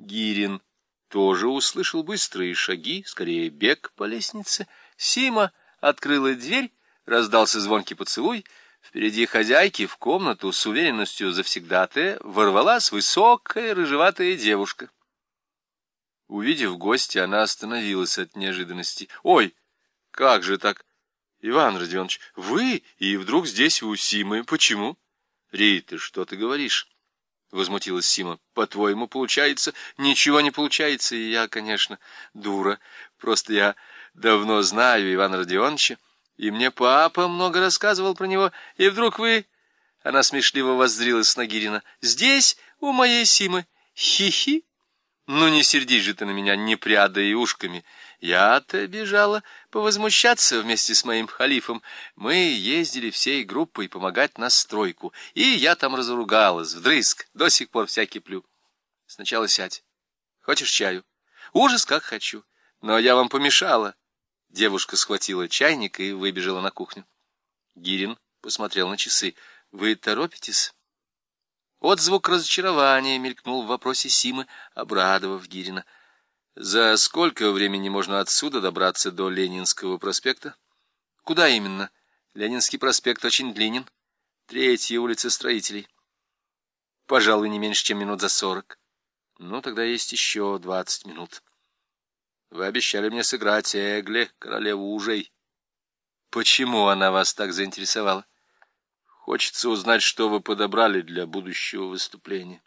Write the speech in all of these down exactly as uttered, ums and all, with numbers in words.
Гирин тоже услышал быстрые шаги, скорее бег по лестнице. Сима открыла дверь, раздался звонкий поцелуй. Впереди хозяйки в комнату с уверенностью завсегдатая ворвалась высокая рыжеватая девушка. Увидев гостя, она остановилась от неожиданности. — Ой, как же так, Иван Родионович, вы и вдруг здесь у Симы? Почему? — Рита, что ты говоришь? — возмутилась Сима. — По-твоему, получается? — Ничего не получается, и я, конечно, дура. Просто я давно знаю Ивана Родионовича, и мне папа много рассказывал про него, и вдруг вы... Она смешливо воззрилась на Гирина. — Здесь, у моей Симы. Хи-хи. Ну, не сердись же ты на меня, не прядая ушками. Я-то бежала повозмущаться вместе с моим халифом. Мы ездили всей группой помогать на стройку, и я там разругалась вдрызг, до сих пор вся киплю. Сначала сядь. Хочешь чаю? Ужас, как хочу. Но я вам помешала. Девушка схватила чайник и выбежала на кухню. Гирин посмотрел на часы. Вы торопитесь? Отзвук разочарования мелькнул в вопросе Симы, обрадовав Гирина. За сколько времени можно отсюда добраться до Ленинского проспекта? Куда именно? Ленинский проспект очень длинен. Третья улица Строителей. Пожалуй, не меньше, чем минут за сорок. Ну, тогда есть еще двадцать минут. Вы обещали мне сыграть Эгле, королеву ужей. Почему она вас так заинтересовала? Хочется узнать, что вы подобрали для будущего выступления.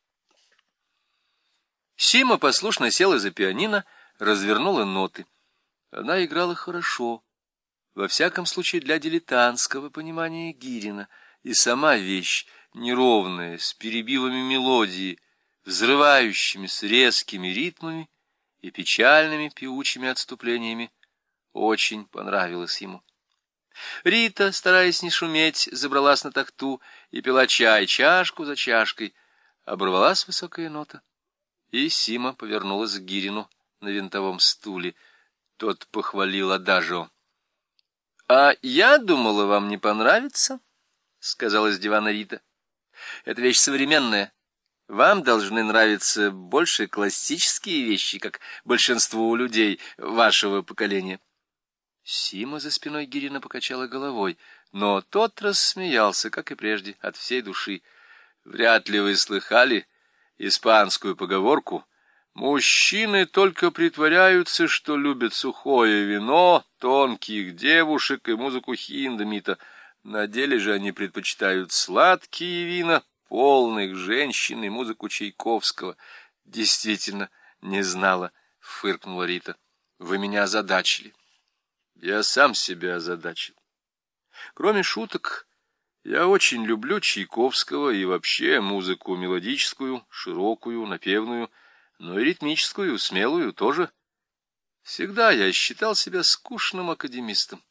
Сима послушно села за пианино, развернула ноты. Она играла хорошо, во всяком случае для дилетантского понимания Гирина, и сама вещь неровная, с перебивами мелодии, взрывающимися резкими ритмами и печальными певучими отступлениями, очень понравилась ему. Рита, стараясь не шуметь, забралась на тахту и пила чай чашку за чашкой. Оборвалась высокая нота, и Сима повернулась к Гирину на винтовом стуле. Тот похвалил адажио. — А я думала, вам не понравится, — сказала с дивана Рита. — Это вещь современная. Вам должны нравиться больше классические вещи, как большинству людей вашего поколения. Сима за спиной Гирина покачала головой, но тот рассмеялся, как и прежде, от всей души. Вряд ли вы слыхали испанскую поговорку: «Мужчины только притворяются, что любят сухое вино, тонких девушек и музыку Хиндемита. На деле же они предпочитают сладкие вина, полных женщин и музыку Чайковского». Действительно, не знала, — фыркнула Рита. Вы меня озадачили. Я сам себя озадачил. Кроме шуток, я очень люблю Чайковского и вообще музыку мелодическую, широкую, напевную, но и ритмическую, смелую тоже. Всегда я считал себя скучным академистом.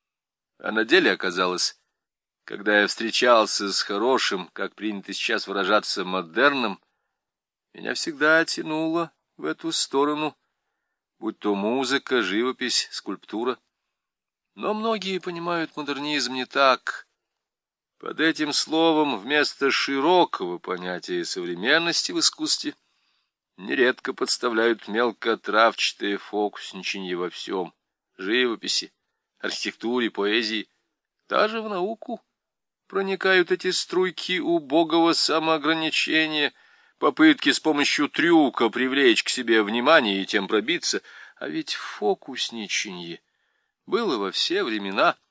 А на деле оказалось, когда я встречался с хорошим, как принято сейчас выражаться, модерном, меня всегда тянуло в эту сторону, будь то музыка, живопись, скульптура. Но многие понимают модернизм не так. Под этим словом вместо широкого понятия современности в искусстве нередко подставляют мелкотравчатое фокусничанье во всем — живописи, архитектуре, поэзии. Даже в науку проникают эти струйки убогого самоограничения, попытки с помощью трюка привлечь к себе внимание и тем пробиться. А ведь фокусничанье было во все времена.